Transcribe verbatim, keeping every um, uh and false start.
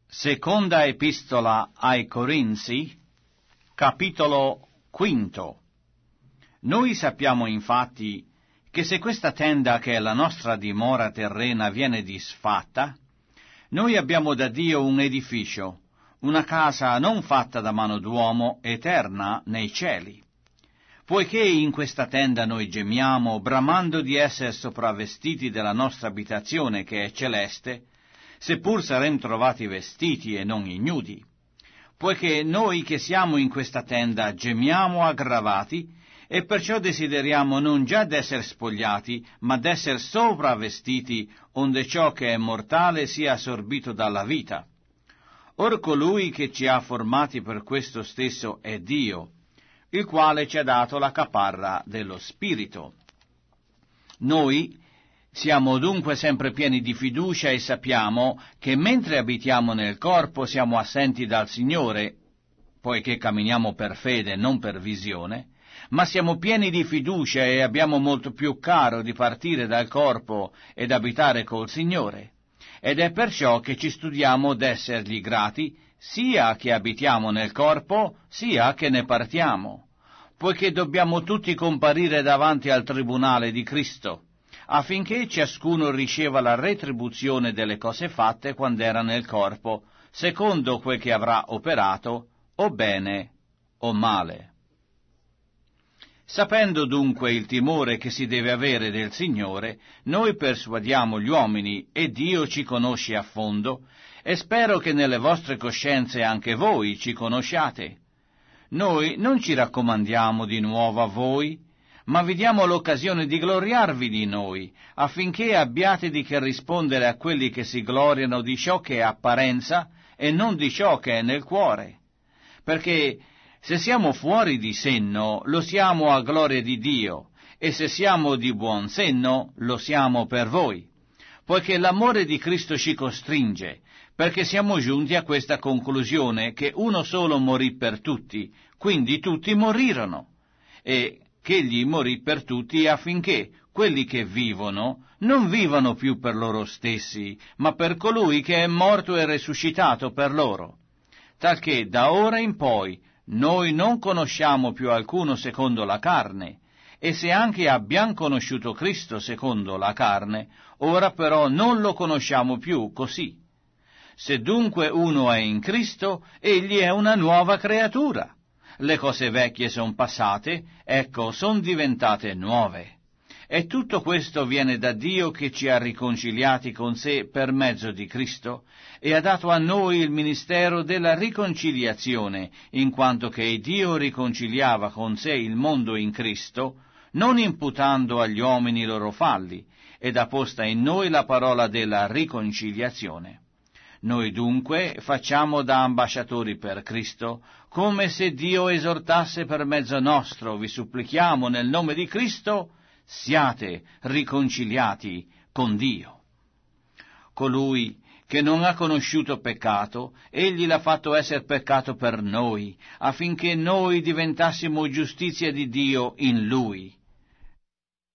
Seconda epistola ai Corinzi, capitolo quinto. Noi sappiamo infatti che se questa tenda che è la nostra dimora terrena viene disfatta, noi abbiamo da Dio un edificio, una casa non fatta da mano d'uomo, eterna nei cieli. Poiché in questa tenda noi gemiamo, bramando di essere sopravvestiti della nostra abitazione che è celeste, seppur saremo trovati vestiti e non ignudi. Poiché noi che siamo in questa tenda gemiamo aggravati, e perciò desideriamo non già d'essere spogliati, ma d'essere sopravvestiti, onde ciò che è mortale sia assorbito dalla vita. Or colui che ci ha formati per questo stesso è Dio, il quale ci ha dato la caparra dello Spirito. Noi siamo dunque sempre pieni di fiducia e sappiamo che mentre abitiamo nel corpo siamo assenti dal Signore, poiché camminiamo per fede, non per visione, ma siamo pieni di fiducia e abbiamo molto più caro di partire dal corpo ed abitare col Signore. Ed è perciò che ci studiamo d'essergli grati, sia che abitiamo nel corpo, sia che ne partiamo, poiché dobbiamo tutti comparire davanti al tribunale di Cristo, affinché ciascuno riceva la retribuzione delle cose fatte quando era nel corpo, secondo quel che avrà operato, o bene o male. Sapendo dunque il timore che si deve avere del Signore, noi persuadiamo gli uomini, e Dio ci conosce a fondo, e spero che nelle vostre coscienze anche voi ci conosciate. Noi non ci raccomandiamo di nuovo a voi, ma vi diamo l'occasione di gloriarvi di noi, affinché abbiate di che rispondere a quelli che si gloriano di ciò che è apparenza e non di ciò che è nel cuore. Perché se siamo fuori di senno, lo siamo a gloria di Dio, e se siamo di buon senno, lo siamo per voi, poiché l'amore di Cristo ci costringe, perché siamo giunti a questa conclusione, che uno solo morì per tutti, quindi tutti morirono, e che egli morì per tutti affinché quelli che vivono non vivano più per loro stessi, ma per colui che è morto e risuscitato per loro, talché da ora in poi noi non conosciamo più alcuno secondo la carne, e se anche abbiamo conosciuto Cristo secondo la carne, ora però non lo conosciamo più così. Se dunque uno è in Cristo, egli è una nuova creatura. Le cose vecchie son passate, ecco, son diventate nuove. E tutto questo viene da Dio che ci ha riconciliati con sé per mezzo di Cristo e ha dato a noi il ministero della riconciliazione, in quanto che Dio riconciliava con sé il mondo in Cristo, non imputando agli uomini i loro falli, ed ha posta in noi la parola della riconciliazione. Noi dunque facciamo da ambasciatori per Cristo, come se Dio esortasse per mezzo nostro, vi supplichiamo nel nome di Cristo, siate riconciliati con Dio. Colui che non ha conosciuto peccato, egli l'ha fatto essere peccato per noi, affinché noi diventassimo giustizia di Dio in Lui.